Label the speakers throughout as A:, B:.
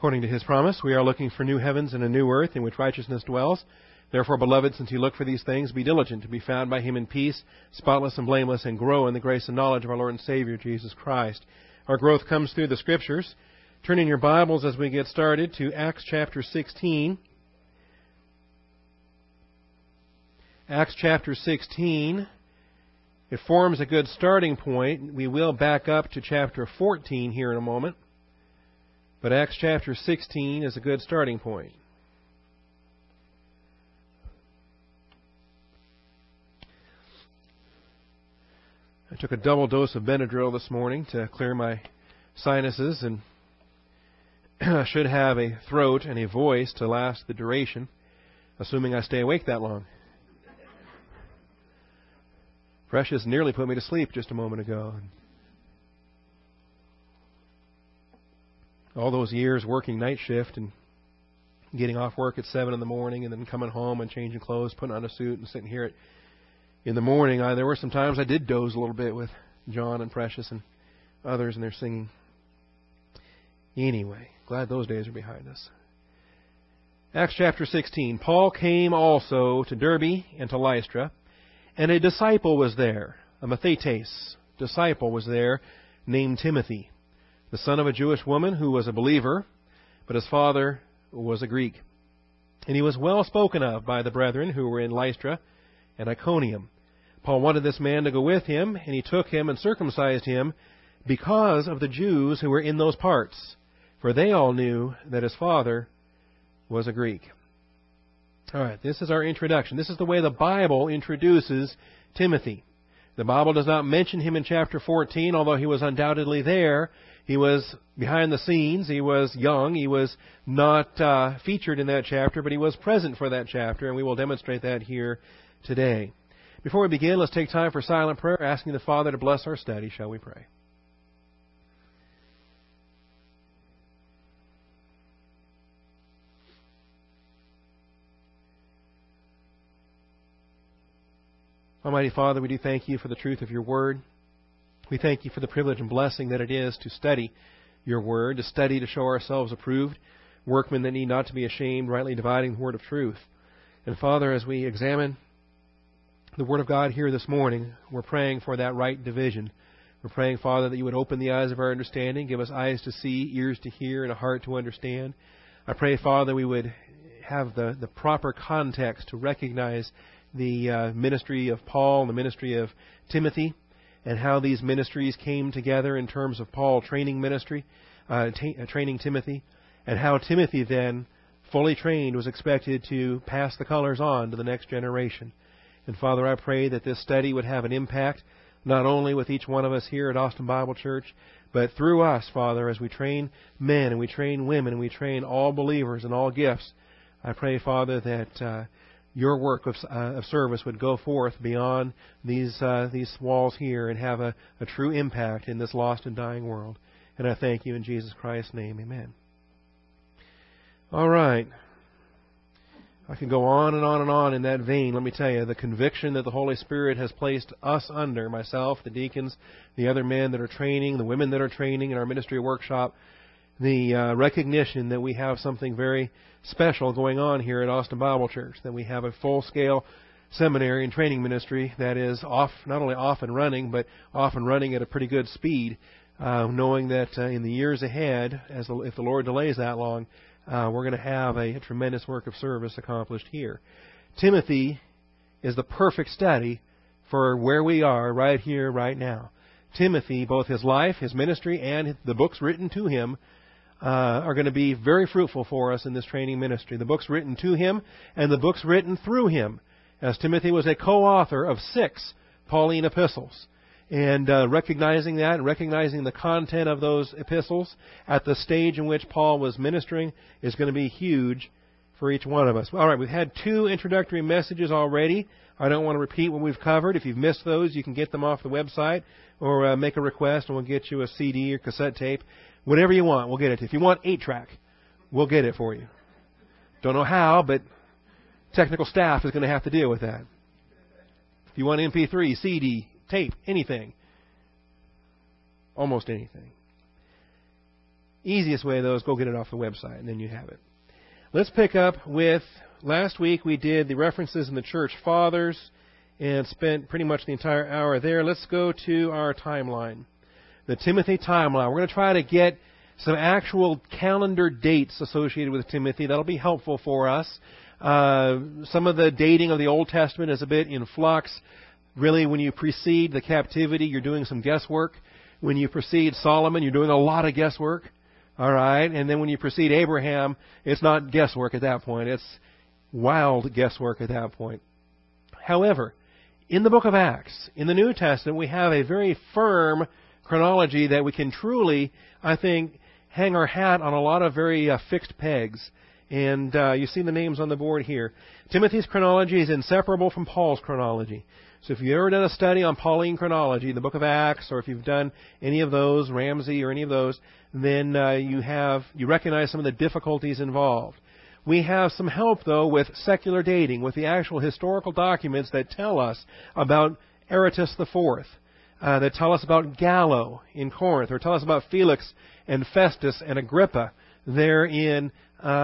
A: According to His promise, we are looking for new heavens and a new earth in which righteousness dwells. Therefore, beloved, since you look for these things, be diligent to be found by Him in peace, spotless and blameless, and grow in the grace and knowledge of our Lord and Savior, Jesus Christ. Our growth comes through the Scriptures. Turn in your Bibles as we get started to Acts chapter 16. Acts chapter 16. It forms a good starting point. We will back up to chapter 14 here in a moment. But Acts chapter 16 is a good starting point. I took a double dose of Benadryl this morning to clear my sinuses, and I should have a throat and a voice to last the duration, assuming I stay awake that long. Precious nearly put me to sleep just a moment ago. All those years working night shift and getting off work at 7 in the morning and then coming home and changing clothes, putting on a suit and sitting here in the morning, there were some times I did doze a little bit with John and Precious and others and their singing. Anyway, glad those days are behind us. Acts chapter 16. Paul came also to Derbe and to Lystra, and a disciple was there, a Mathetes disciple was there, named Timothy, the son of a Jewish woman who was a believer, but his father was a Greek. And he was well spoken of by the brethren who were in Lystra and Iconium. Paul wanted this man to go with him, and he took him and circumcised him because of the Jews who were in those parts, for they all knew that his father was a Greek. All right, this is our introduction. This is the way the Bible introduces Timothy. The Bible does not mention him in chapter 14, although he was undoubtedly there. He was behind the scenes. He was young. He was not featured in that chapter, but he was present for that chapter, and we will demonstrate that here today. Before we begin, let's take time for silent prayer, asking the Father to bless our study. Shall we pray? Almighty Father, we do thank you for the truth of your word. We thank you for the privilege and blessing that it is to study your word, to study to show ourselves approved, workmen that need not to be ashamed, rightly dividing the word of truth. And Father, as we examine the Word of God here this morning, we're praying for that right division. We're praying, Father, that you would open the eyes of our understanding, give us eyes to see, ears to hear, and a heart to understand. I pray, Father, we would have the proper context to recognize the ministry of Paul and the ministry of Timothy, and how these ministries came together in terms of Paul training training Timothy, and how Timothy then, fully trained, was expected to pass the colors on to the next generation. And Father, I pray that this study would have an impact, not only with each one of us here at Austin Bible Church, but through us, Father, as we train men and we train women and we train all believers in all gifts. I pray, Father, that your work of service would go forth beyond these walls here and have a true impact in this lost and dying world. And I thank you in Jesus Christ's name. Amen. All right. I can go on and on and on in that vein. Let me tell you, the conviction that the Holy Spirit has placed us under, myself, the deacons, the other men that are training, the women that are training in our ministry workshop, the recognition that we have something very special going on here at Austin Bible Church, that we have a full-scale seminary and training ministry that is not only off and running, but off and running at a pretty good speed, knowing that in the years ahead, if the Lord delays that long, we're going to have a tremendous work of service accomplished here. Timothy is the perfect study for where we are right here, right now. Timothy, both his life, his ministry, and the books written to him are going to be very fruitful for us in this training ministry. The books written to him and the books written through him, as Timothy was a co-author of 6 Pauline epistles. And recognizing that and recognizing the content of those epistles at the stage in which Paul was ministering is going to be huge for each one of us. All right, we've had 2 introductory messages already. I don't want to repeat what we've covered. If you've missed those, you can get them off the website or make a request and we'll get you a CD or cassette tape. Whatever you want, we'll get it. If you want 8-track, we'll get it for you. Don't know how, but technical staff is going to have to deal with that. If you want MP3, CD, tape, anything. Almost anything. Easiest way, though, is go get it off the website, and then you have it. Let's pick up with, last week we did the references in the church fathers and spent pretty much the entire hour there. Let's go to our timeline, the Timothy timeline. We're going to try to get some actual calendar dates associated with Timothy. That'll be helpful for us. Some of the dating of the Old Testament is a bit in flux. Really, when you precede the captivity, you're doing some guesswork. When you precede Solomon, you're doing a lot of guesswork. All right? And then when you precede Abraham, it's not guesswork at that point. It's wild guesswork at that point. However, in the book of Acts, in the New Testament, we have a very firm chronology that we can truly, I think, hang our hat on a lot of very fixed pegs. And you see the names on the board here. Timothy's chronology is inseparable from Paul's chronology. So if you've ever done a study on Pauline chronology, the book of Acts, or if you've done any of those, Ramsey or any of those, then you recognize some of the difficulties involved. We have some help, though, with secular dating, with the actual historical documents that tell us about Aretas IV, that tell us about Gallo in Corinth, or tell us about Felix and Festus and Agrippa there in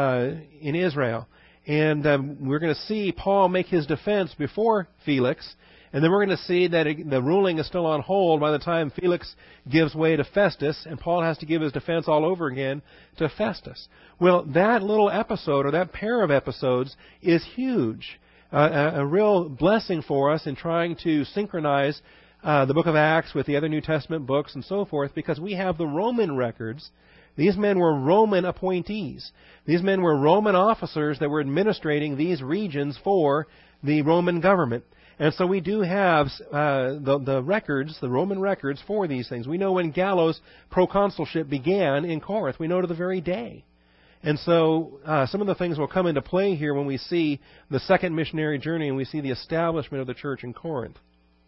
A: Israel. And we're going to see Paul make his defense before Felix, and then we're going to see that the ruling is still on hold by the time Felix gives way to Festus, and Paul has to give his defense all over again to Festus. Well, that little episode, or that pair of episodes, is huge. A real blessing for us in trying to synchronize the book of Acts with the other New Testament books and so forth, because we have the Roman records. These men were Roman appointees. These men were Roman officers that were administrating these regions for the Roman government. And so we do have the records, the Roman records for these things. We know when Gallo's proconsulship began in Corinth. We know to the very day. And so some of the things will come into play here when we see the second missionary journey and we see the establishment of the church in Corinth.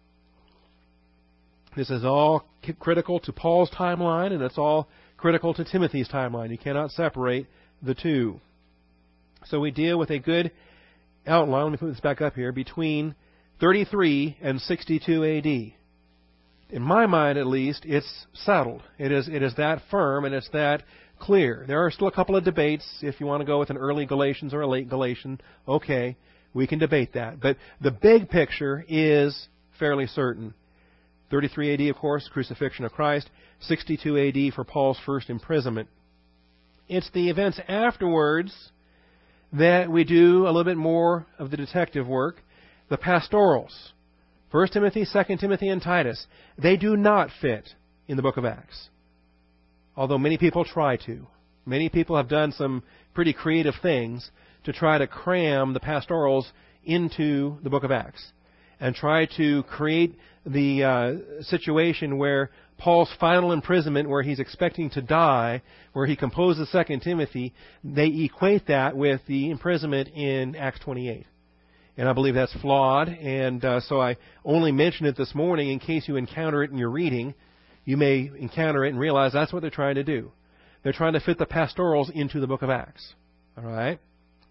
A: This is all critical to Paul's timeline, and it's all critical to Timothy's timeline. You cannot separate the two. So we deal with a good outline, let me put this back up here, between 33 and 62 A.D. In my mind, at least, it's settled. It is that firm and it's that clear. There are still a couple of debates. If you want to go with an early Galatians or a late Galatian, okay, we can debate that. But the big picture is fairly certain. 33 A.D., of course, crucifixion of Christ. 62 A.D. for Paul's first imprisonment. It's the events afterwards that we do a little bit more of the detective work. The pastorals, 1 Timothy, 2 Timothy, and Titus, they do not fit in the book of Acts. Although many people try to. Many people have done some pretty creative things to try to cram the pastorals into the book of Acts and try to create the situation where Paul's final imprisonment, where he's expecting to die, where he composes 2 Timothy, they equate that with the imprisonment in Acts 28. And I believe that's flawed, and so I only mention it this morning in case you encounter it in your reading. You may encounter it and realize that's what they're trying to do. They're trying to fit the pastorals into the book of Acts. All right?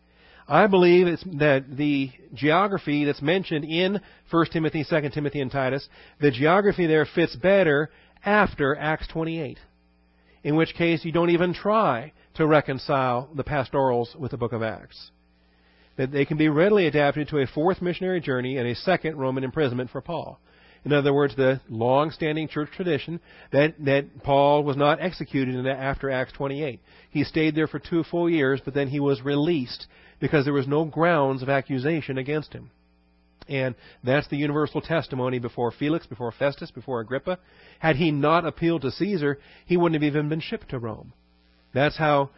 A: I believe that the geography that's mentioned in 1 Timothy, 2 Timothy, and Titus, the geography there fits better after Acts 28, in which case you don't even try to reconcile the pastorals with the book of Acts. That they can be readily adapted to a fourth missionary journey and a second Roman imprisonment for Paul. In other words, the long-standing church tradition that Paul was not executed after Acts 28. He stayed there for 2 full years, but then he was released because there was no grounds of accusation against him. And that's the universal testimony before Felix, before Festus, before Agrippa. Had he not appealed to Caesar, he wouldn't have even been shipped to Rome. That's how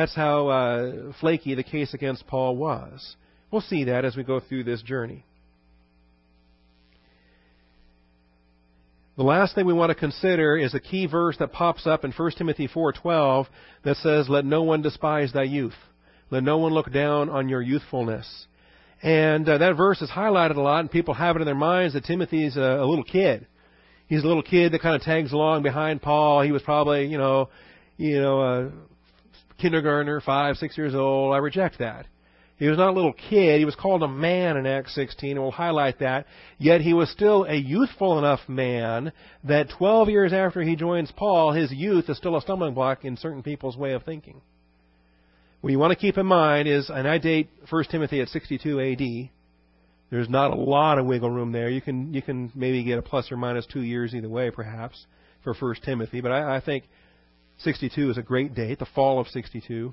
A: flaky the case against Paul was. We'll see that as we go through this journey. The last thing we want to consider is a key verse that pops up in 1 Timothy 4:12 that says, "Let no one despise thy youth. Let no one look down on your youthfulness." And that verse is highlighted a lot, and people have it in their minds that Timothy's a little kid. He's a little kid that kind of tags along behind Paul. He was probably, a kindergartner, 5, 6 years old. I reject that. He was not a little kid. He was called a man in Acts 16, and we'll highlight that. Yet he was still a youthful enough man that 12 years after he joins Paul, his youth is still a stumbling block in certain people's way of thinking. What you want to keep in mind is, and I date 1 Timothy at 62 A.D., there's not a lot of wiggle room there. You can maybe get a plus or minus 2 years either way, perhaps, for 1 Timothy. But I think 62 is a great date, the fall of 62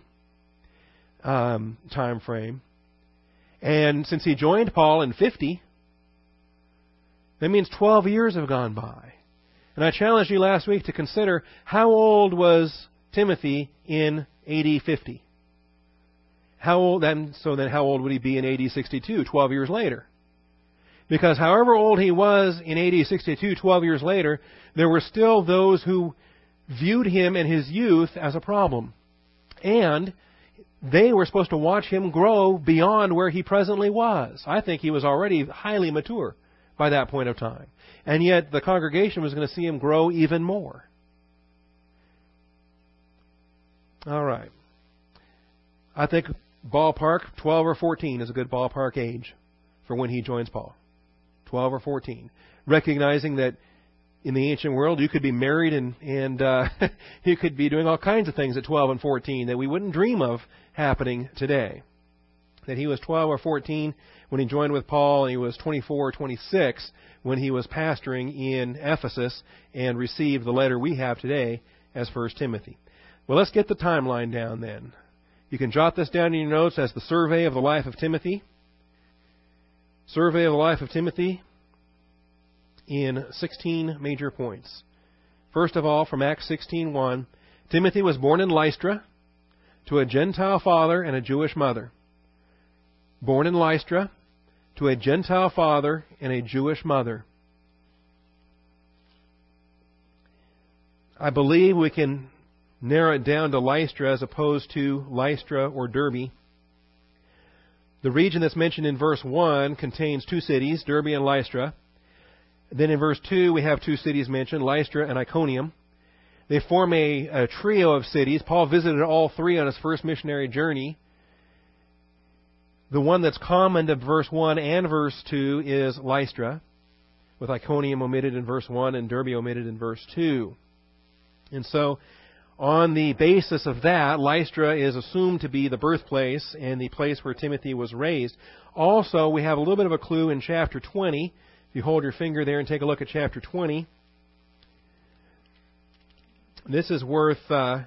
A: time frame. And since he joined Paul in 50, that means 12 years have gone by. And I challenged you last week to consider, how old was Timothy in AD 50? How old then? So then, how old would he be in AD 62, 12 years later? Because however old he was in AD 62, 12 years later, there were still those who viewed him in his youth as a problem. And they were supposed to watch him grow beyond where he presently was. I think he was already highly mature by that point of time. And yet the congregation was going to see him grow even more. All right. I think ballpark, 12 or 14 is a good ballpark age for when he joins Paul. 12 or 14. Recognizing that in the ancient world, you could be married and you could be doing all kinds of things at 12 and 14 that we wouldn't dream of happening today. That he was 12 or 14 when he joined with Paul, and he was 24 or 26 when he was pastoring in Ephesus and received the letter we have today as 1 Timothy. Well, let's get the timeline down then. You can jot this down in your notes as the survey of the life of Timothy. Survey of the life of Timothy in 16 major points. First of all, from Acts 16:1, Timothy was born in Lystra to a Gentile father and a Jewish mother. Born in Lystra to a Gentile father and a Jewish mother. I believe we can narrow it down to Lystra as opposed to Lystra or Derbe. The region that's mentioned in verse 1 contains two cities, Derbe and Lystra. Then in verse 2 we have two cities mentioned, Lystra and Iconium. They form a trio of cities. Paul visited all three on his first missionary journey. The one that's common to verse 1 and verse 2 is Lystra, with Iconium omitted in verse 1 and Derbe omitted in verse 2. And so, on the basis of that, Lystra is assumed to be the birthplace and the place where Timothy was raised. Also, we have a little bit of a clue in chapter 20. If you hold your finger there and take a look at chapter 20, this is worth,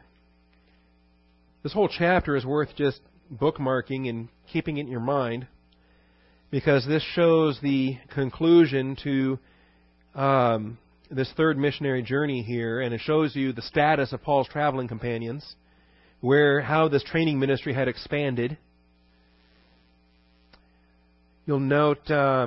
A: this whole chapter is worth just bookmarking and keeping it in your mind, because this shows the conclusion to this third missionary journey here, and it shows you the status of Paul's traveling companions, how this training ministry had expanded. You'll note,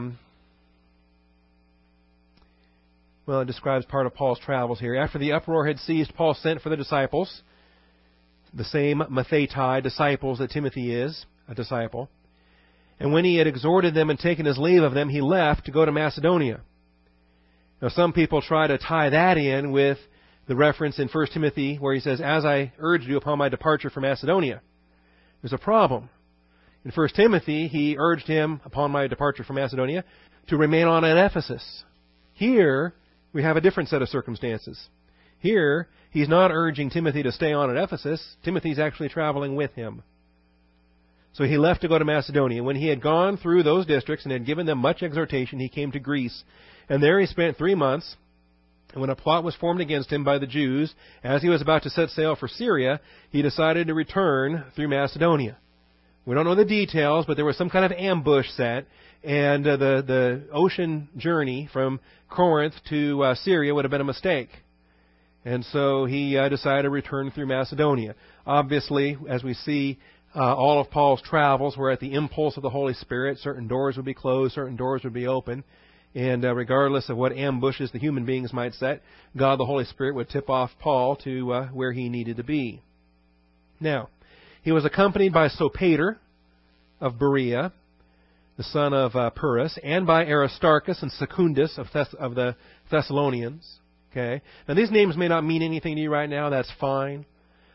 A: it describes part of Paul's travels here. After the uproar had ceased, Paul sent for the disciples, the same mathetai, disciples that Timothy is, a disciple. And when he had exhorted them and taken his leave of them, he left to go to Macedonia. Now, some people try to tie that in with the reference in 1 Timothy where he says, as I urged you upon my departure from Macedonia. There's a problem. In 1 Timothy, he urged him upon my departure from Macedonia to remain on at Ephesus. Here, we have a different set of circumstances. Here, he's not urging Timothy to stay on at Ephesus. Timothy's actually traveling with him. So he left to go to Macedonia. When he had gone through those districts and had given them much exhortation, he came to Greece. And there he spent 3 months. And when a plot was formed against him by the Jews, as he was about to set sail for Syria, he decided to return through Macedonia. We don't know the details, but there was some kind of ambush set, and the ocean journey from Corinth to Syria would have been a mistake. And so he decided to return through Macedonia. Obviously, as we see, all of Paul's travels were at the impulse of the Holy Spirit. Certain doors would be closed, certain doors would be open. And regardless of what ambushes the human beings might set, God the Holy Spirit would tip off Paul to where he needed to be. Now, he was accompanied by Sopater of Berea, the son of Pyrrhus, and by Aristarchus and Secundus of the Thessalonians. Okay. Now, these names may not mean anything to you right now. That's fine.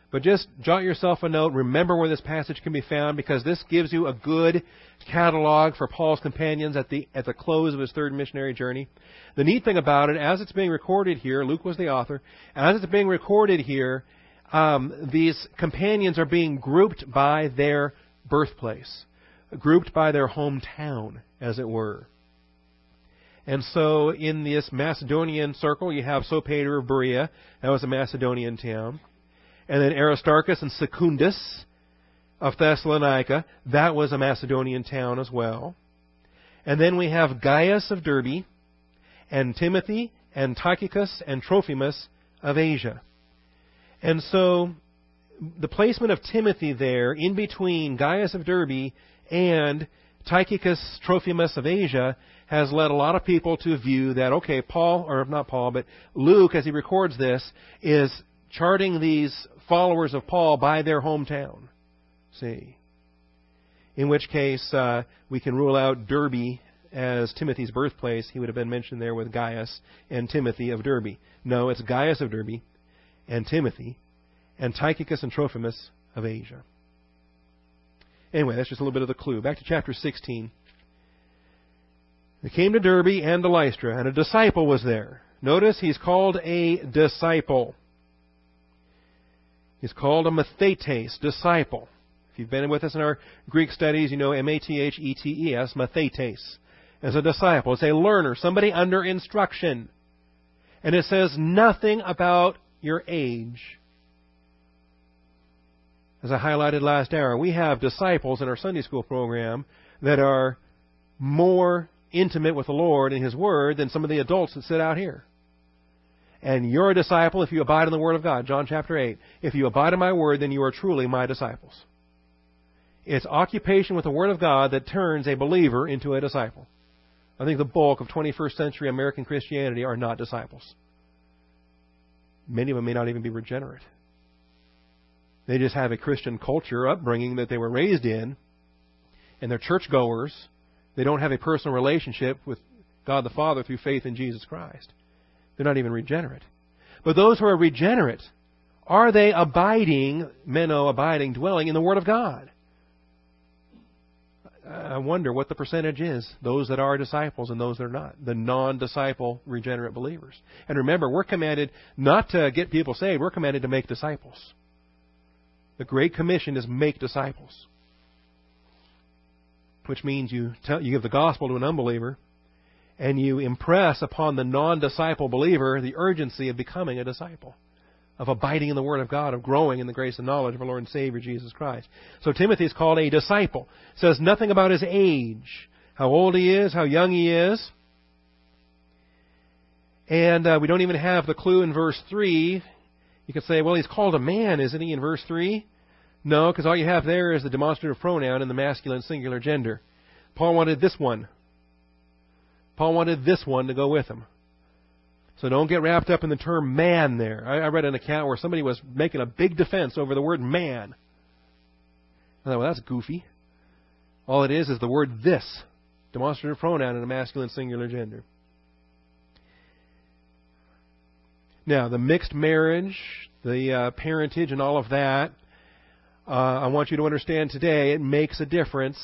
A: But just jot yourself a note. Remember where this passage can be found, because this gives you a good catalog for Paul's companions at the close of his third missionary journey. The neat thing about it, as it's being recorded here, Luke was the author, as it's being recorded here, these companions are being grouped by their birthplace, grouped by their hometown, as it were. And so in this Macedonian circle, you have Sopater of Berea. That was a Macedonian town. And then Aristarchus and Secundus of Thessalonica. That was a Macedonian town as well. And then we have Gaius of Derbe, and Timothy, and Tychicus, and Trophimus of Asia. And so the placement of Timothy there, in between Gaius of Derbe and Tychicus, Trophimus of Asia, has led a lot of people to view that, okay, Luke, as he records this, is charting these followers of Paul by their hometown. See? In which case, we can rule out Derbe as Timothy's birthplace. He would have been mentioned there with Gaius and Timothy of Derbe. No, it's Gaius of Derbe and Timothy and Tychicus and Trophimus of Asia. Anyway, that's just a little bit of the clue. Back to chapter 16. They came to Derbe and to Lystra, and a disciple was there. Notice he's called a disciple. He's called a mathetes, disciple. If you've been with us in our Greek studies, you know mathetes, mathetes, as a disciple. It's a learner, somebody under instruction. And it says nothing about your age. As I highlighted last hour, we have disciples in our Sunday school program that are more intimate with the Lord and His Word than some of the adults that sit out here. And you're a disciple if you abide in the Word of God. John chapter 8. If you abide in my Word, then you are truly my disciples. It's occupation with the Word of God that turns a believer into a disciple. I think the bulk of 21st century American Christianity are not disciples. Many of them may not even be regenerate. They just have a Christian culture, upbringing that they were raised in, and they're churchgoers. They don't have a personal relationship with God the Father through faith in Jesus Christ. They're not even regenerate. But those who are regenerate, are they abiding, dwelling in the Word of God? I wonder what the percentage is, those that are disciples and those that are not, the non-disciple regenerate believers. And remember, we're commanded not to get people saved, we're commanded to make disciples. The Great Commission is make disciples. Which means you give the gospel to an unbeliever, and you impress upon the non-disciple believer the urgency of becoming a disciple, of abiding in the Word of God, of growing in the grace and knowledge of our Lord and Savior Jesus Christ. So Timothy is called a disciple. It says nothing about his age, how old he is, how young he is. And we don't even have the clue in verse 3. You could say, well, he's called a man, isn't he, in verse 3? No, because all you have there is the demonstrative pronoun in the masculine singular gender. Paul wanted this one. Paul wanted this one to go with him. So don't get wrapped up in the term man there. I read an account where somebody was making a big defense over the word man. I thought, well, that's goofy. All it is the word this. Demonstrative pronoun in a masculine singular gender. Now, the mixed marriage, the parentage and all of that, I want you to understand today, it makes a difference.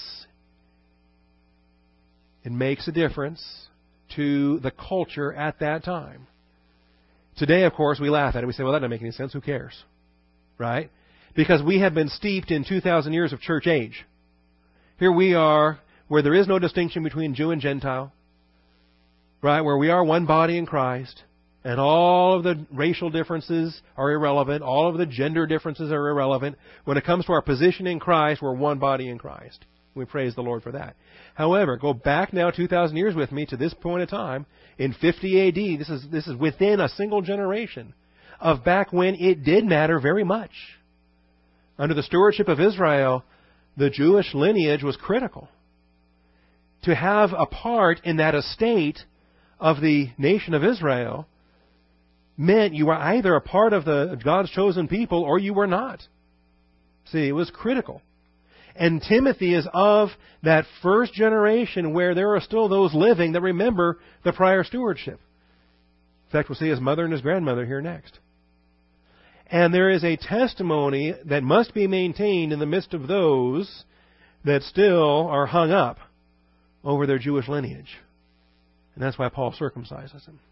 A: It makes a difference to the culture at that time. Today, of course, we laugh at it. We say, well, that doesn't make any sense. Who cares? Right? Because we have been steeped in 2,000 years of church age. Here we are, where there is no distinction between Jew and Gentile. Right? Where we are one body in Christ. And all of the racial differences are irrelevant. All of the gender differences are irrelevant. When it comes to our position in Christ, we're one body in Christ. We praise the Lord for that. However, go back now 2,000 years with me to this point of time. In 50 A.D., this is within a single generation of back when it did matter very much. Under the stewardship of Israel, the Jewish lineage was critical. To have a part in that estate of the nation of Israel meant you were either a part of the God's chosen people or you were not. See, it was critical. And Timothy is of that first generation where there are still those living that remember the prior stewardship. In fact, we'll see his mother and his grandmother here next. And there is a testimony that must be maintained in the midst of those that still are hung up over their Jewish lineage. And that's why Paul circumcises them.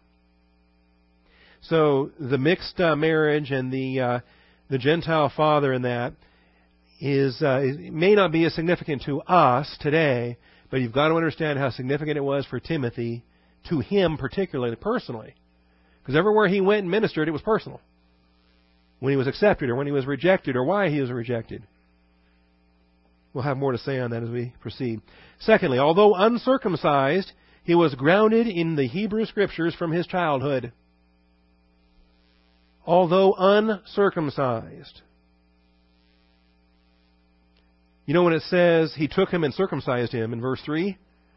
A: So the mixed marriage and the Gentile father in that it may not be as significant to us today, but you've got to understand how significant it was for Timothy, to him particularly, personally. Because everywhere he went and ministered, it was personal. When he was accepted or when he was rejected or why he was rejected. We'll have more to say on that as we proceed. Secondly, although uncircumcised, he was grounded in the Hebrew Scriptures from his childhood. Although uncircumcised. You know when it says he took him and circumcised him in verse 3?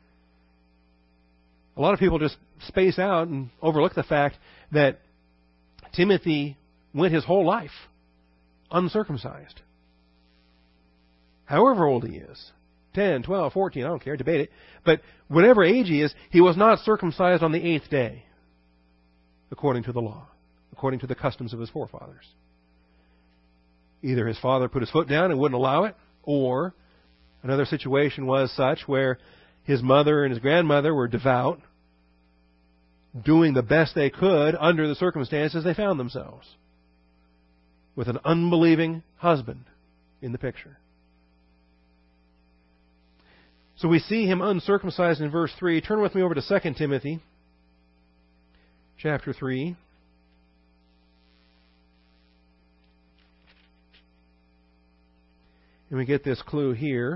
A: A lot of people just space out and overlook the fact that Timothy went his whole life uncircumcised. However old he is. 10, 12, 14, I don't care, debate it. But whatever age he is, he was not circumcised on the 8th day, according to the law, according to the customs of his forefathers. Either his father put his foot down and wouldn't allow it, or another situation was such where his mother and his grandmother were devout, doing the best they could under the circumstances they found themselves, with an unbelieving husband in the picture. So we see him uncircumcised in verse 3. Turn with me over to 2 Timothy, chapter 3. And we get this clue here.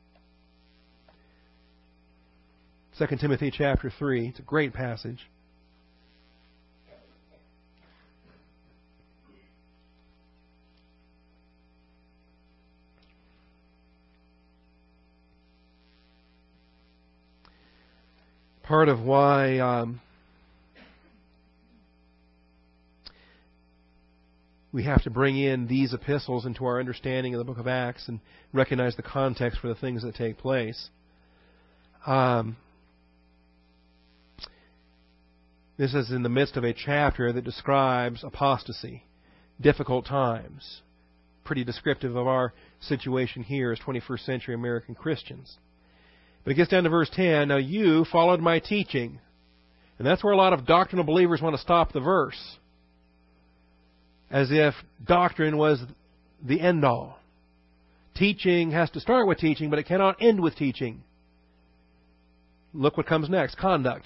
A: 2 Timothy chapter 3. It's a great passage. Part of why we have to bring in these epistles into our understanding of the book of Acts and recognize the context for the things that take place. This is in the midst of a chapter that describes apostasy, difficult times, pretty descriptive of our situation here as 21st century American Christians. But it gets down to verse 10, now you followed my teaching. And that's where a lot of doctrinal believers want to stop the verse. As if doctrine was the end-all. Teaching has to start with teaching, but it cannot end with teaching. Look what comes next, conduct.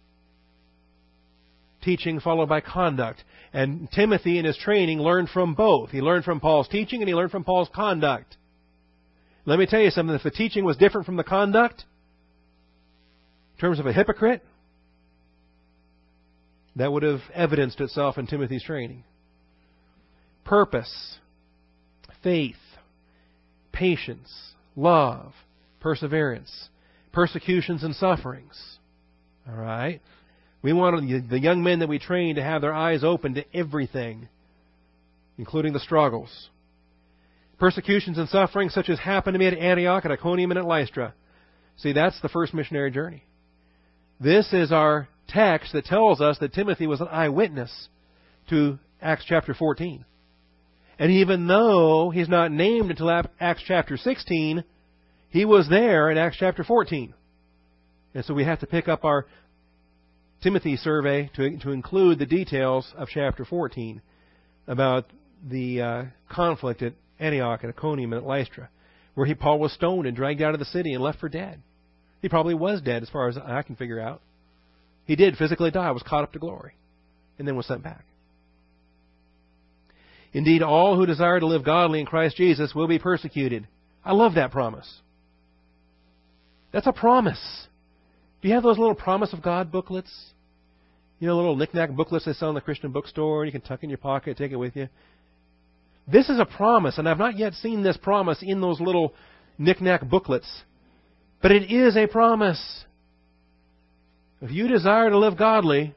A: Teaching followed by conduct. And Timothy in his training learned from both. He learned from Paul's teaching and he learned from Paul's conduct. Let me tell you something. If the teaching was different from the conduct, in terms of a hypocrite, that would have evidenced itself in Timothy's training. Purpose, faith, patience, love, perseverance, persecutions and sufferings. All right? We want the young men that we train to have their eyes open to everything, including the struggles. Persecutions and sufferings such as happened to me at Antioch, at Iconium, and at Lystra. See, that's the first missionary journey. This is our text that tells us that Timothy was an eyewitness to Acts chapter 14. And even though he's not named until Acts chapter 16, he was there in Acts chapter 14. And so we have to pick up our Timothy survey to include the details of chapter 14 about the conflict at Antioch and Iconium and at Lystra, where Paul was stoned and dragged out of the city and left for dead. He probably was dead as far as I can figure out. He did physically die, was caught up to glory, and then was sent back. Indeed, all who desire to live godly in Christ Jesus will be persecuted. I love that promise. That's a promise. Do you have those little Promise of God booklets? You know, little knick-knack booklets they sell in the Christian bookstore, and you can tuck in your pocket, take it with you. This is a promise, and I've not yet seen this promise in those little knick-knack booklets. But it is a promise. If you desire to live godly,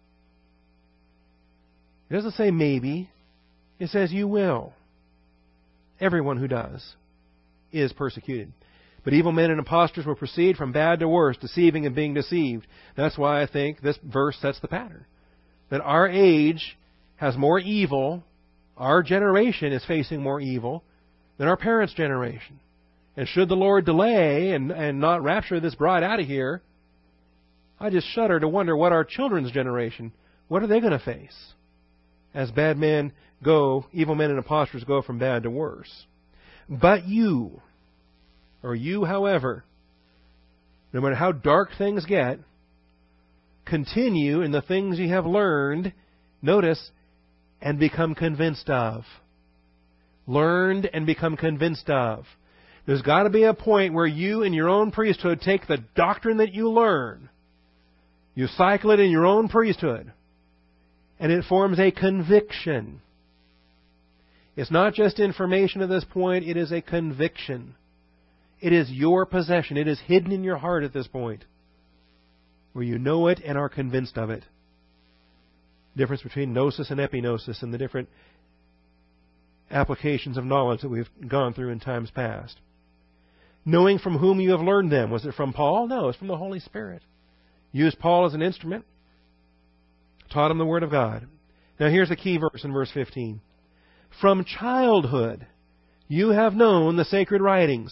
A: it doesn't say maybe. It says you will. Everyone who does is persecuted. But evil men and impostors will proceed from bad to worse, deceiving and being deceived. That's why I think this verse sets the pattern. That our age has more evil Our generation is facing more evil than our parents' generation. And should the Lord delay and not rapture this bride out of here, I just shudder to wonder what our children's generation, what are they going to face as bad men go, evil men and impostors go from bad to worse. But you, however, no matter how dark things get, continue in the things you have learned, notice, and become convinced of. Learned and become convinced of. There's got to be a point where you in your own priesthood take the doctrine that you learn, you cycle it in your own priesthood, and it forms a conviction. It's not just information at this point, it is a conviction. It is your possession. It is hidden in your heart at this point, where you know it and are convinced of it. Difference between gnosis and epignosis and the different applications of knowledge that we've gone through in times past. Knowing from whom you have learned them. Was it from Paul? No, it's from the Holy Spirit. Used Paul as an instrument. Taught him the Word of God. Now here's the key verse in verse 15. From childhood you have known the sacred writings.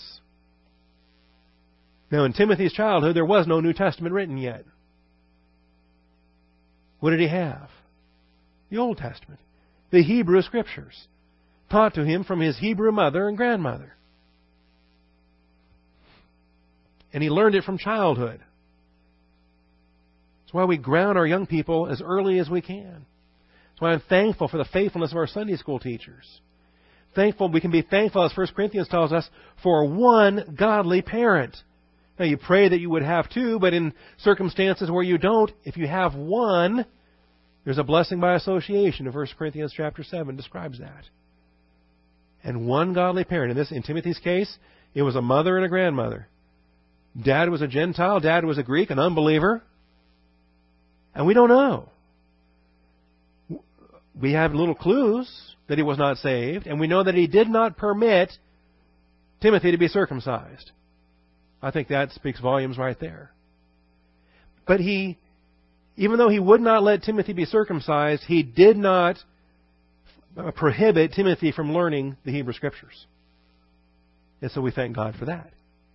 A: Now in Timothy's childhood there was no New Testament written yet. What did he have? The Old Testament. The Hebrew Scriptures. Taught to him from his Hebrew mother and grandmother. And he learned it from childhood. That's why we ground our young people as early as we can. That's why I'm thankful for the faithfulness of our Sunday school teachers. We can be thankful, as 1 Corinthians tells us, for one godly parent. Now you pray that you would have two, but in circumstances where you don't, if you have one, there's a blessing by association. 1 Corinthians chapter 7 describes that. And one godly parent. In Timothy's case, it was a mother and a grandmother. Dad was a Gentile. Dad was a Greek, an unbeliever. And we don't know. We have little clues that he was not saved. And we know that he did not permit Timothy to be circumcised. I think that speaks volumes right there. But even though he would not let Timothy be circumcised, he did not prohibit Timothy from learning the Hebrew Scriptures. And so we thank God for that.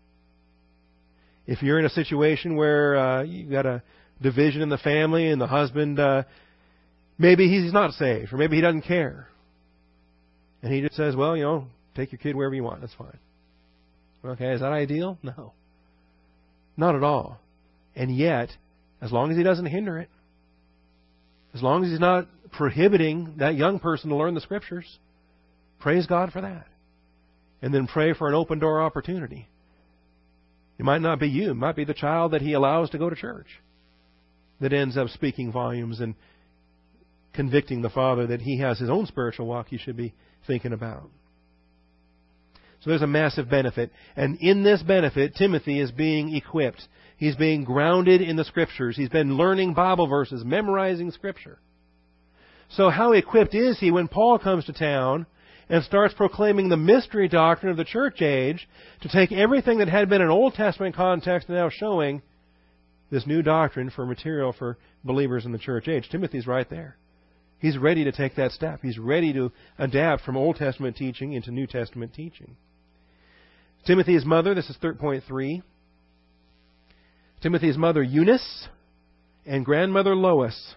A: If you're in a situation where you've got a division in the family and the husband, maybe he's not saved or maybe he doesn't care. And he just says, well, take your kid wherever you want. That's fine. Okay, is that ideal? No. Not at all. And yet, as long as he doesn't hinder it, as long as he's not prohibiting that young person to learn the Scriptures, praise God for that. And then pray for an open door opportunity. It might not be you. It might be the child that he allows to go to church that ends up speaking volumes and convicting the father that he has his own spiritual walk he should be thinking about. So there's a massive benefit. And in this benefit, Timothy is being equipped. He's being grounded in the Scriptures. He's been learning Bible verses, memorizing Scripture. So how equipped is he when Paul comes to town and starts proclaiming the mystery doctrine of the church age to take everything that had been an Old Testament context and now showing this new doctrine for material for believers in the church age? Timothy's right there. He's ready to take that step. He's ready to adapt from Old Testament teaching into New Testament teaching. Timothy's mother, this is 3.3. Timothy's mother Eunice and grandmother Lois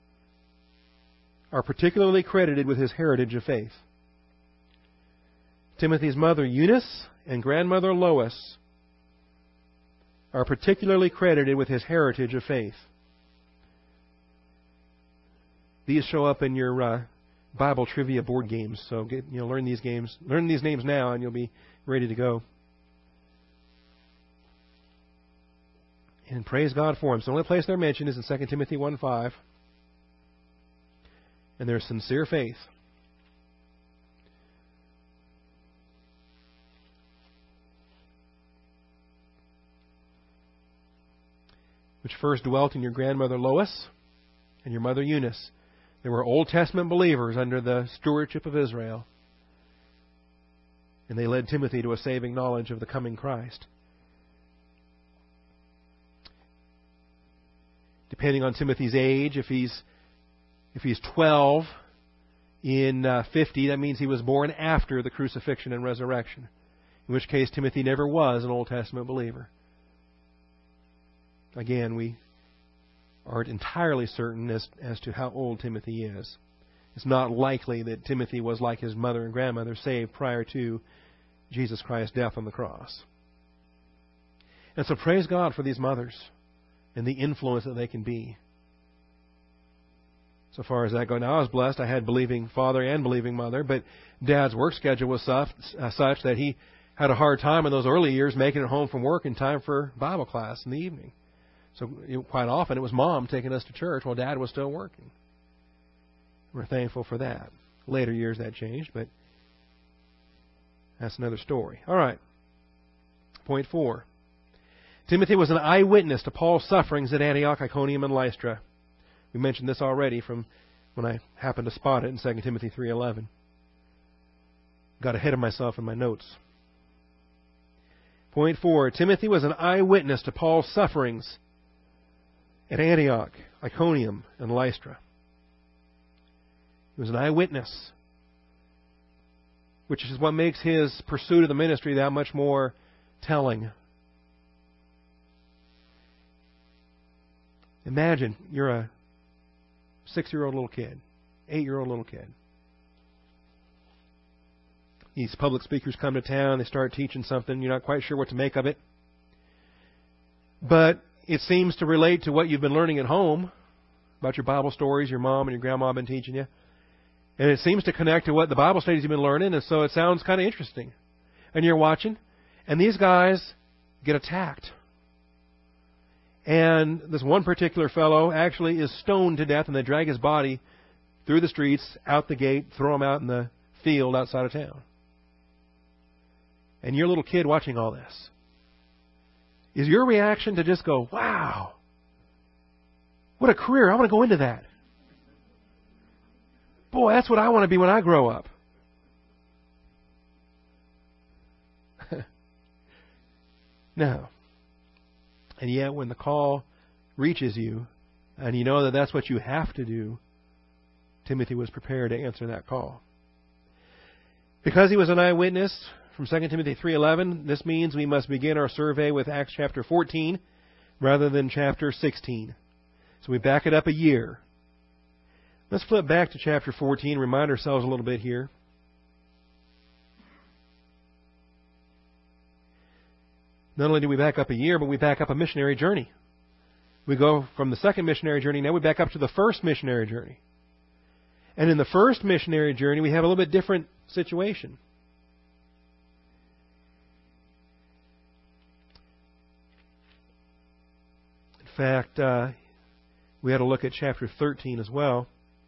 A: are particularly credited with his heritage of faith. Timothy's mother Eunice and grandmother Lois are particularly credited with his heritage of faith. These show up in your Bible trivia board games, so learn these games. Learn these names now, and you'll be ready to go. And praise God for them. So the only place they're mentioned is in 2 Timothy 1:5. And there's sincere faith. Which first dwelt in your grandmother Lois and your mother Eunice. They were Old Testament believers under the stewardship of Israel. And they led Timothy to a saving knowledge of the coming Christ. Depending on Timothy's age, if he's 12, in 50, that means he was born after the crucifixion and resurrection, in which case Timothy never was an Old Testament believer. Again, we aren't entirely certain as to how old Timothy is. It's not likely that Timothy was like his mother and grandmother, saved prior to Jesus Christ's death on the cross. And so praise God for these mothers and the influence that they can be. So far as that goes. Now, I was blessed. I had believing father and believing mother, but Dad's work schedule was such that he had a hard time in those early years making it home from work in time for Bible class in the evening. So quite often it was Mom taking us to church while Dad was still working. We're thankful for that. Later years that changed, but that's another story. All right. Point 4. Timothy was an eyewitness to Paul's sufferings at Antioch, Iconium, and Lystra. We mentioned this already from when I happened to spot it in 2 Timothy 3:11. Got ahead of myself in my notes. Point 4. Timothy was an eyewitness to Paul's sufferings at Antioch, Iconium, and Lystra. He was an eyewitness, which is what makes his pursuit of the ministry that much more telling. Imagine you're a 6-year-old little kid, 8-year-old little kid. These public speakers come to town, they start teaching something, you're not quite sure what to make of it. But it seems to relate to what you've been learning at home about your Bible stories your mom and your grandma have been teaching you. And it seems to connect to what the Bible studies you've been learning, and so it sounds kind of interesting. And you're watching, and these guys get attacked. And this one particular fellow actually is stoned to death, and they drag his body through the streets, out the gate, throw him out in the field outside of town. And you're a little kid watching all this. Is your reaction to just go, wow, what a career, I want to go into that. Boy, that's what I want to be when I grow up. No. And yet when the call reaches you, and you know that that's what you have to do, Timothy was prepared to answer that call. Because he was an eyewitness from 2 Timothy 3:11, this means we must begin our survey with Acts chapter 14 rather than chapter 16. So we back it up a year. Let's flip back to chapter 14, remind ourselves a little bit here. Not only do we back up a year, but we back up a missionary journey. We go from the second missionary journey, now we back up to the first missionary journey. And in the first missionary journey, we have a little bit different situation. In fact, we had to look at chapter 13 as well,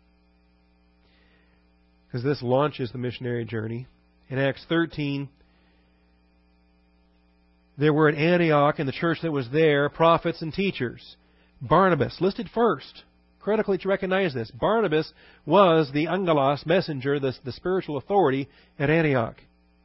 A: because this launches the missionary journey. In Acts 13, there were at Antioch, in the church that was there, prophets and teachers. Barnabas, listed first. Critically to recognize this. Barnabas was the angelos, messenger, the spiritual authority at Antioch.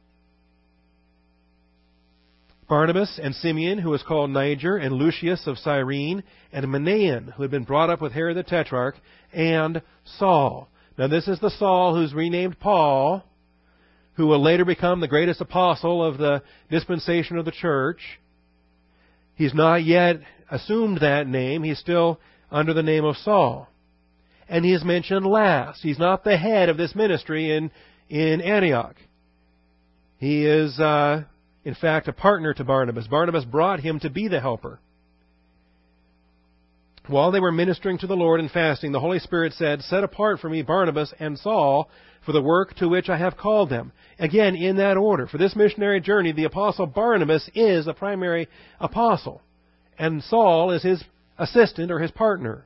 A: Barnabas and Simeon, who was called Niger, and Lucius of Cyrene, and Manaen, who had been brought up with Herod the Tetrarch, and Saul. Now this is the Saul who's renamed Paul, who will later become the greatest apostle of the dispensation of the church. He's not yet assumed that name. He's still under the name of Saul. And he is mentioned last. He's not the head of this ministry in Antioch. He is, in fact, a partner to Barnabas. Barnabas brought him to be the helper. While they were ministering to the Lord and fasting, the Holy Spirit said, "Set apart for me Barnabas and Saul for the work to which I have called them." Again, in that order. For this missionary journey, the apostle Barnabas is the primary apostle, and Saul is his assistant or his partner.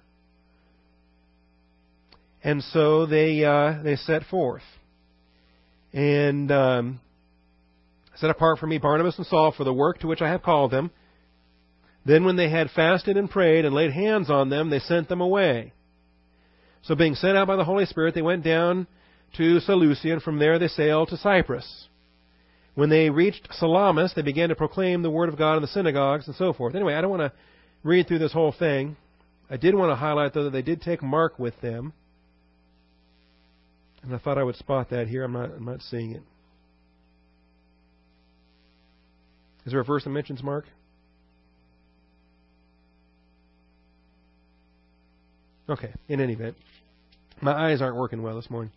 A: And so they set forth. And set apart for me Barnabas and Saul for the work to which I have called them. Then when they had fasted and prayed and laid hands on them, they sent them away. So being sent out by the Holy Spirit, they went down to Seleucia, and from there they sailed to Cyprus. When they reached Salamis, they began to proclaim the word of God in the synagogues and so forth. Anyway, I don't want to read through this whole thing. I did want to highlight, though, that they did take Mark with them. And I thought I would spot that here. I'm not seeing it. Is there a verse that mentions Mark? Okay, in any event. My eyes aren't working well this morning.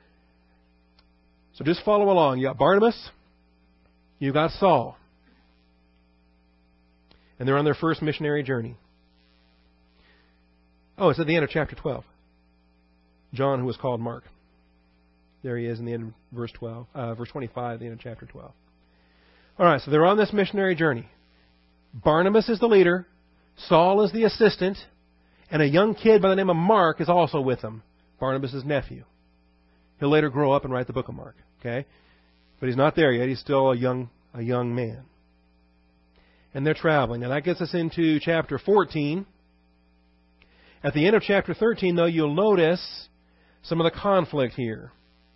A: So just follow along. You got Barnabas. You got Saul. And they're on their first missionary journey. Oh, it's at the end of chapter 12. John, who was called Mark. There he is in the end of verse 25, the end of chapter 12. All right, so they're on this missionary journey. Barnabas is the leader. Saul is the assistant. And a young kid by the name of Mark is also with them. Barnabas' nephew. He'll later grow up and write the book of Mark. Okay? But he's not there yet. He's still a young man. And they're traveling. And that gets us into chapter 14. At the end of chapter 13, though, you'll notice some of the conflict here.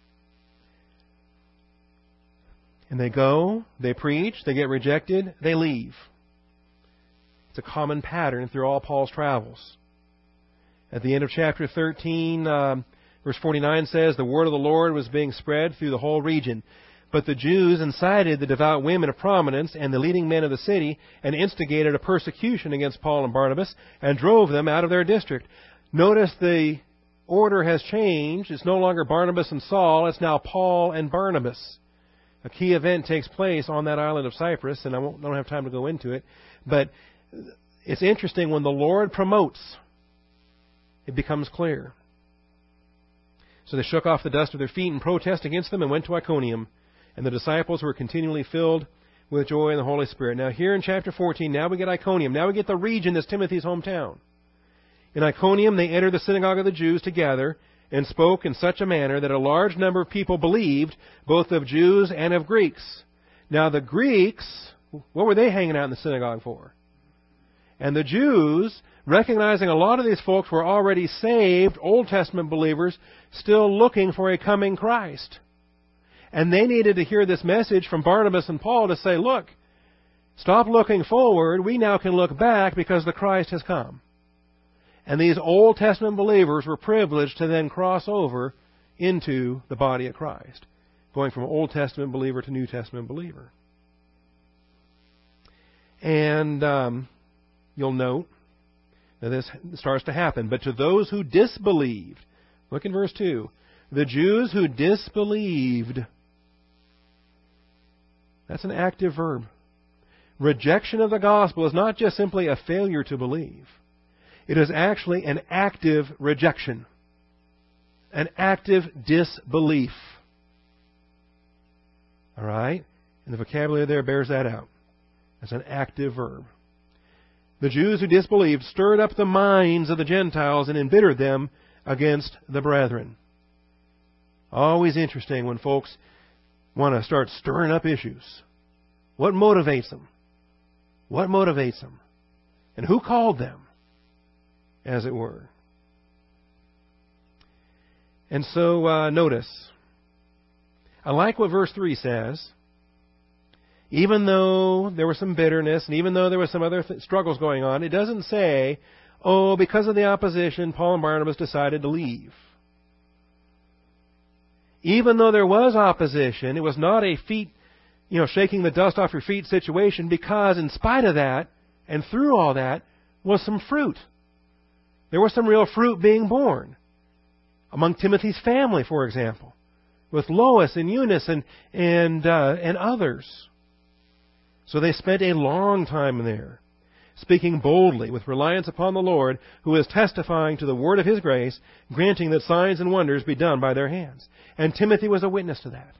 A: And they go, they preach, they get rejected, they leave. It's a common pattern through all Paul's travels. At the end of chapter 13, verse 49 says, the word of the Lord was being spread through the whole region. But the Jews incited the devout women of prominence and the leading men of the city and instigated a persecution against Paul and Barnabas and drove them out of their district. Notice the order has changed. It's no longer Barnabas and Saul. It's now Paul and Barnabas. A key event takes place on that island of Cyprus, and I don't have time to go into it. But it's interesting, when the Lord promotes, it becomes clear. So they shook off the dust of their feet in protest against them and went to Iconium. And the disciples were continually filled with joy in the Holy Spirit. Now here in chapter 14, now we get Iconium. Now we get the region that's Timothy's hometown. In Iconium, they entered the synagogue of the Jews together and spoke in such a manner that a large number of people believed, both of Jews and of Greeks. Now the Greeks, what were they hanging out in the synagogue for? And the Jews, recognizing a lot of these folks were already saved, Old Testament believers, still looking for a coming Christ. And they needed to hear this message from Barnabas and Paul to say, look, stop looking forward. We now can look back because the Christ has come. And these Old Testament believers were privileged to then cross over into the body of Christ, going from Old Testament believer to New Testament believer. And you'll note that this starts to happen. But to those who disbelieved, look in verse 2, the Jews who disbelieved, that's an active verb. Rejection of the gospel is not just simply a failure to believe. It is actually an active rejection. An active disbelief. All right? And the vocabulary there bears that out. It's an active verb. The Jews who disbelieved stirred up the minds of the Gentiles and embittered them against the brethren. Always interesting when folks want to start stirring up issues. What motivates them? What motivates them? And who called them, as it were? And so, notice, I like what verse 3 says. Even though there was some bitterness, and even though there were some other struggles going on, it doesn't say, oh, because of the opposition, Paul and Barnabas decided to leave. Even though there was opposition, it was not a feet, shaking the dust off your feet situation, because in spite of that, and through all that, was some fruit. There was some real fruit being born. Among Timothy's family, for example, with Lois and Eunice and others. So they spent a long time there, speaking boldly with reliance upon the Lord, who is testifying to the word of His grace, granting that signs and wonders be done by their hands. And Timothy was a witness to that.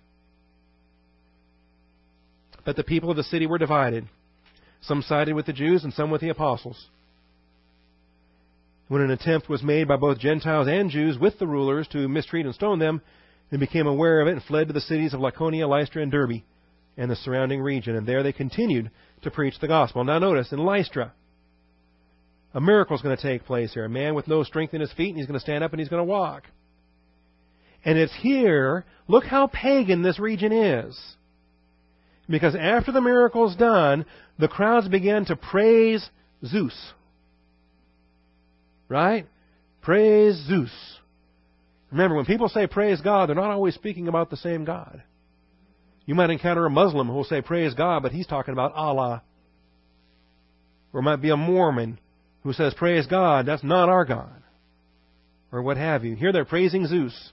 A: But the people of the city were divided. Some sided with the Jews and some with the apostles. When an attempt was made by both Gentiles and Jews with the rulers to mistreat and stone them, they became aware of it and fled to the cities of Lycaonia, Lystra, and Derbe, and the surrounding region. And there they continued to preach the gospel. Now notice, in Lystra, a miracle is going to take place here. A man with no strength in his feet, and he's going to stand up and he's going to walk. And it's here, look how pagan this region is. Because after the miracle's done, the crowds began to praise Zeus. Right? Praise Zeus. Remember, when people say praise God, they're not always speaking about the same God. You might encounter a Muslim who will say praise God, but he's talking about Allah. Or it might be a Mormon who says praise God, that's not our God. Or what have you. Here they're praising Zeus.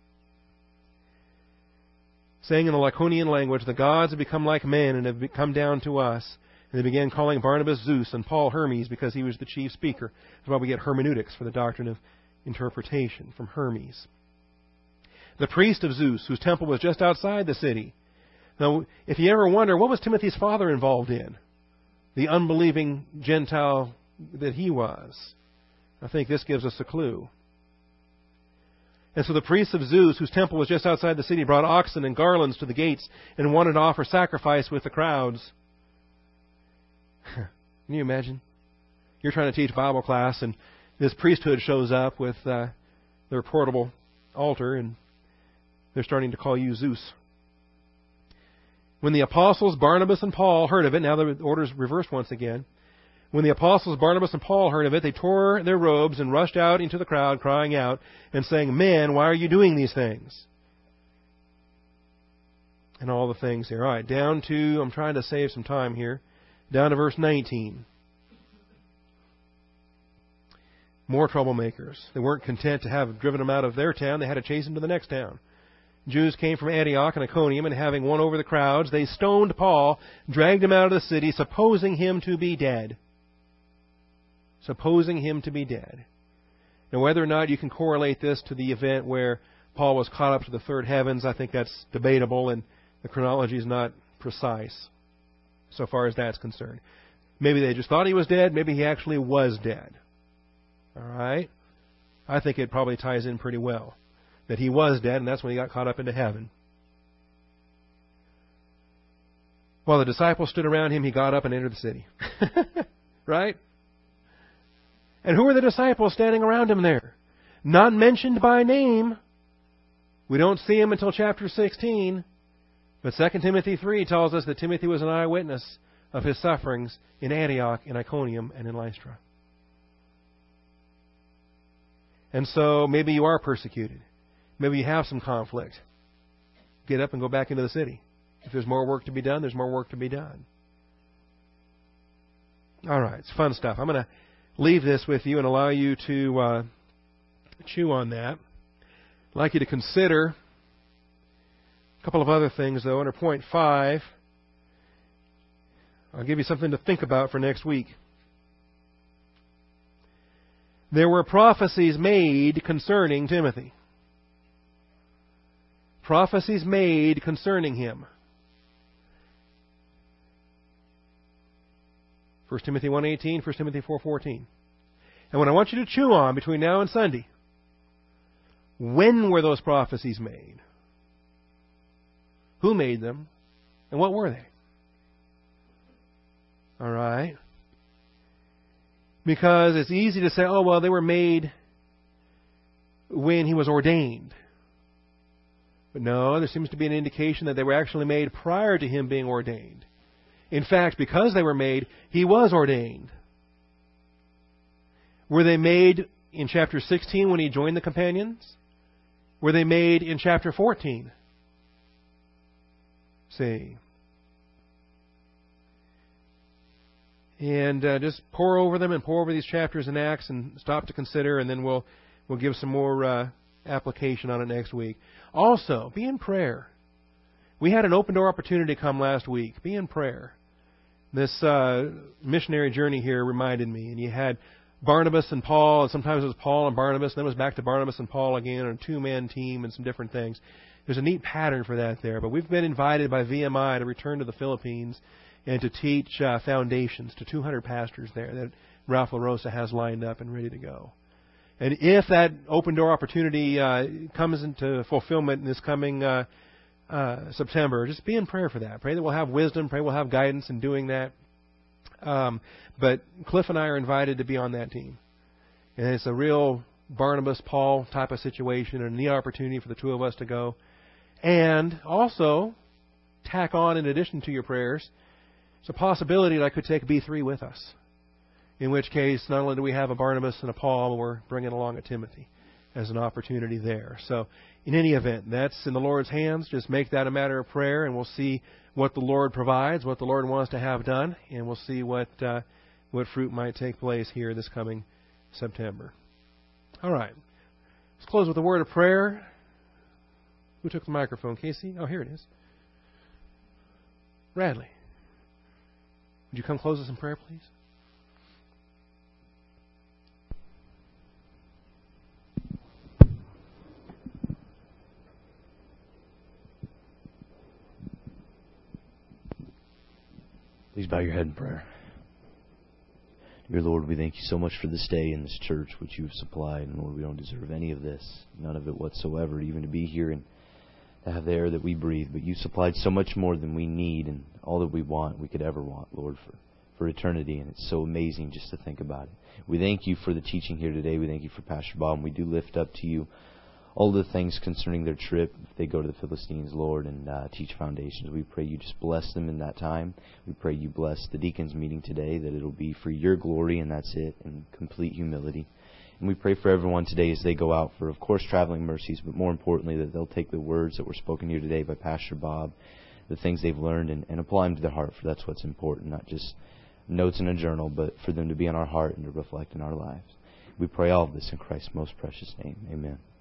A: Saying in the Laconian language, the gods have become like men and have come down to us. And they began calling Barnabas Zeus and Paul Hermes because he was the chief speaker. That's why we get hermeneutics for the doctrine of interpretation from Hermes. The priest of Zeus, whose temple was just outside the city. Now, if you ever wonder, what was Timothy's father involved in? The unbelieving Gentile that he was. I think this gives us a clue. And so the priests of Zeus, whose temple was just outside the city, brought oxen and garlands to the gates and wanted to offer sacrifice with the crowds. Can you imagine? You're trying to teach Bible class, and this priesthood shows up with their portable altar, and they're starting to call you Zeus. When the apostles Barnabas and Paul heard of it, now the order's reversed once again. When the apostles Barnabas and Paul heard of it, they tore their robes and rushed out into the crowd, crying out and saying, "Men, why are you doing these things?" And all the things here. All right, down to, I'm trying to save some time here, down to verse 19. More troublemakers. They weren't content to have driven them out of their town. They had to chase them to the next town. Jews came from Antioch and Iconium, and having won over the crowds, they stoned Paul, dragged him out of the city, supposing him to be dead. Supposing him to be dead. Now, whether or not you can correlate this to the event where Paul was caught up to the third heavens, I think that's debatable, and the chronology is not precise so far as that's concerned. Maybe they just thought he was dead. Maybe he actually was dead. All right? I think it probably ties in pretty well. That he was dead, and that's when he got caught up into heaven. While the disciples stood around him, he got up and entered the city. Right? And who are the disciples standing around him there? Not mentioned by name. We don't see him until chapter 16. But 2 Timothy 3 tells us that Timothy was an eyewitness of his sufferings in Antioch, in Iconium, and in Lystra. And so maybe you are persecuted. Maybe you have some conflict. Get up and go back into the city. If there's more work to be done, there's more work to be done. All right, it's fun stuff. I'm going to leave this with you and allow you to chew on that. I'd like you to consider a couple of other things, though. Under point 5, I'll give you something to think about for next week. There were prophecies made concerning Timothy. Prophecies made concerning him. 1 Timothy 1:18, 1 Timothy 4:14. And what I want you to chew on between now and Sunday, when were those prophecies made? Who made them? And what were they? All right? Because it's easy to say, oh, well, they were made when he was ordained. But no, there seems to be an indication that they were actually made prior to him being ordained. In fact, because they were made, he was ordained. Were they made in chapter 16 when he joined the companions? Were they made in chapter 14? See. And just pore over them and pore over these chapters in Acts and stop to consider, and then we'll give some more application on it next week. Also, be in prayer. We had an open door opportunity come last week. Be in prayer. This missionary journey here reminded me, and you had Barnabas and Paul, and sometimes it was Paul and Barnabas, and then it was back to Barnabas and Paul again, on a two-man team and some different things. There's a neat pattern for that there, but we've been invited by VMI to return to the Philippines and to teach foundations to 200 pastors there that Ralph LaRosa has lined up and ready to go. And if that open door opportunity comes into fulfillment in this coming September, just be in prayer for that. Pray that we'll have wisdom. Pray we'll have guidance in doing that. But Cliff and I are invited to be on that team. And it's a real Barnabas-Paul type of situation, and a neat opportunity for the two of us to go. And also, tack on, in addition to your prayers, it's a possibility that I could take B3 with us. In which case, not only do we have a Barnabas and a Paul, but we're bringing along a Timothy. as an opportunity there. So, in any event, that's in the Lord's hands. Just make that a matter of prayer, and we'll see what the Lord provides, what the Lord wants to have done, and we'll see what fruit might take place here this coming September. All right. Let's close with a word of prayer. Who took the microphone? Casey? Oh, here it is. Radley. Would you come close us in prayer, please?
B: Please bow your head in prayer. Dear Lord, we thank you so much for this day and this church which you have supplied. And Lord, we don't deserve any of this, none of it whatsoever, even to be here and to have the air that we breathe. But you supplied so much more than we need and all that we want, we could ever want, Lord, for eternity. And it's so amazing just to think about it. We thank you for the teaching here today. We thank you for Pastor Bob. And we do lift up to you all the things concerning their trip. If they go to the Philistines, Lord, and teach foundations, we pray you just bless them in that time. We pray you bless the deacons meeting today, that it'll be for your glory, and that's it, in complete humility. And we pray for everyone today as they go out for, of course, traveling mercies, but more importantly, that they'll take the words that were spoken here today by Pastor Bob, the things they've learned, and apply them to their heart, for that's what's important, not just notes in a journal, but for them to be in our heart and to reflect in our lives. We pray all of this in Christ's most precious name. Amen.